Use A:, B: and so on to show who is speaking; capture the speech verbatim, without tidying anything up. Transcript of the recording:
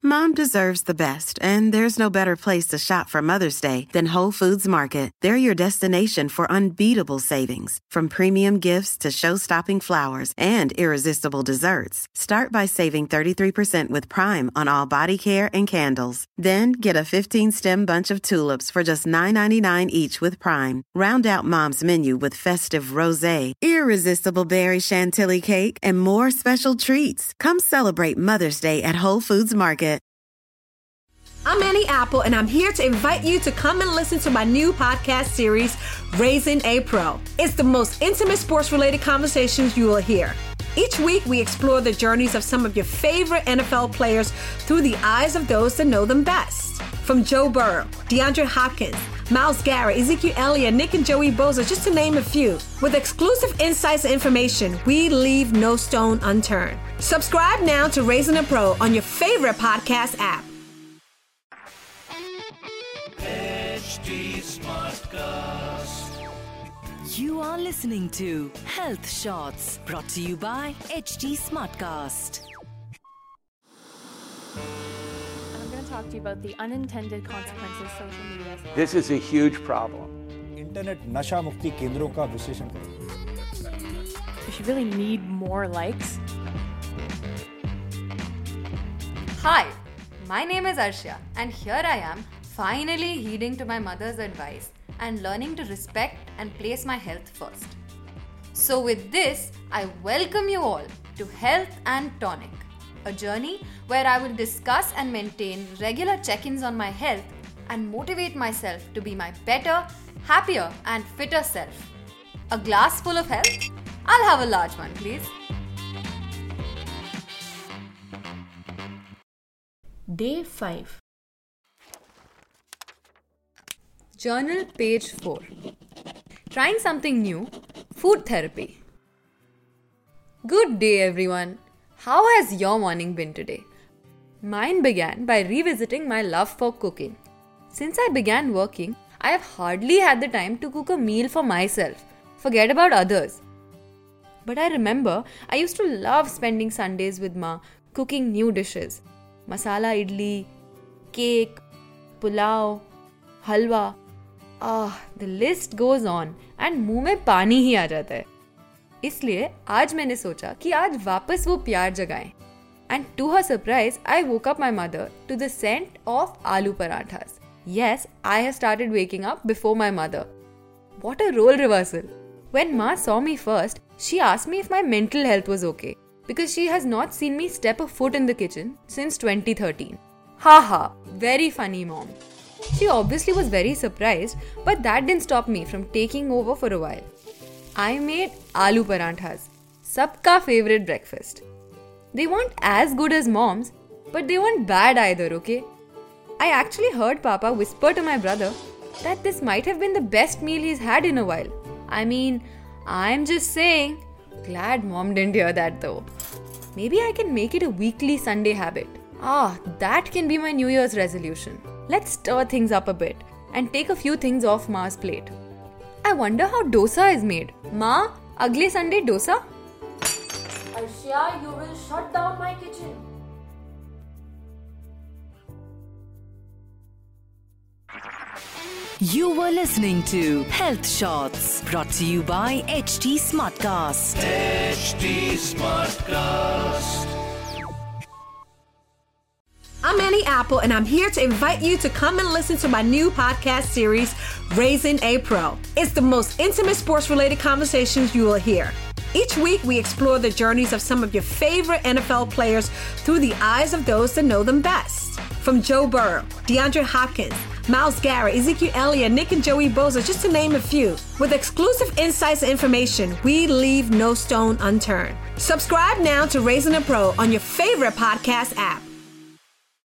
A: Mom deserves the best, and there's no better place to shop for Mother's Day than Whole Foods Market. They're your destination for unbeatable savings, from premium gifts to show-stopping flowers and irresistible desserts. Start by saving thirty-three percent with Prime on all body care and candles. Then get a fifteen-stem bunch of tulips for just nine ninety-nine each with Prime. Round out Mom's menu with festive rosé, irresistible berry chantilly cake, and more special treats. Come celebrate Mother's Day at Whole Foods Market.
B: I'm Annie Apple, and I'm here to invite you to come and listen to my new podcast series, Raising a Pro. It's the most intimate sports-related conversations you will hear. Each week, we explore the journeys of some of your favorite N F L players through the eyes of those that know them best. From Joe Burrow, DeAndre Hopkins, Myles Garrett, Ezekiel Elliott, Nick and Joey Bosa, just to name a few. With exclusive insights and information, we leave no stone unturned. Subscribe now to Raising a Pro on your favorite podcast app.
C: H D Smartcast.
D: You are listening to Health Shots, brought to you by H D Smartcast.
E: I'm going to talk to you about the unintended consequences social media has.
F: This is a huge problem.
G: Internet नशा मुक्ति केंद्रों का विश्लेषण करें.
E: If you really need more likes.
H: Hi, my name is Arshia, and here I am, finally heeding to my mother's advice and learning to respect and place my health first. So with this, I welcome you all to Health and Tonic, a journey where I will discuss and maintain regular check-ins on my health and motivate myself to be my better, happier and fitter self. A glass full of health? I'll have a large one, please.
E: Day five.
H: Journal page four. Trying something new. Food therapy. Good day, everyone. How has your morning been today? Mine began by revisiting my love for cooking. Since I began working, I have hardly had the time to cook a meal for myself. Forget about others. But I remember I used to love spending Sundays with Ma, cooking new dishes. Masala idli, cake, pulao, halwa. Ah, the list goes on and मुंह में पानी ही आ जाता है. इसलिए आज मैंने सोचा कि आज वापस वो प्यार जगाएं. And to her surprise, I woke up my mother to the scent of aloo parathas. Yes, I have started waking up before my mother. What a role reversal. When Ma saw me first, she asked me if my mental health was okay, because she has not seen me step a foot in the kitchen since twenty thirteen. Haha, very funny mom. She obviously was very surprised, but that didn't stop me from taking over for a while. I made aloo paranthas, sabka favorite breakfast. They weren't as good as mom's, but they weren't bad either, okay? I actually heard Papa whisper to my brother that this might have been the best meal he's had in a while. I mean, I'm just saying. Glad mom didn't hear that though. Maybe I can make it a weekly Sunday habit. Ah, that can be my New Year's resolution. Let's stir things up a bit and take a few things off Ma's plate. I wonder how dosa is made. Ma, agle Sunday dosa?
E: Arshia, you will shut down my kitchen.
D: You were listening to Health Shots, brought to you by H D Smartcast.
C: H D Smartcast.
B: I'm Annie Apple, and I'm here to invite you to come and listen to my new podcast series, Raising a Pro. It's the most intimate sports-related conversations you will hear. Each week, we explore the journeys of some of your favorite N F L players through the eyes of those that know them best. From Joe Burrow, DeAndre Hopkins, Myles Garrett, Ezekiel Elliott, Nick and Joey Bosa, just to name a few. With exclusive insights and information, we leave no stone unturned. Subscribe now to Raising a Pro on your favorite podcast app.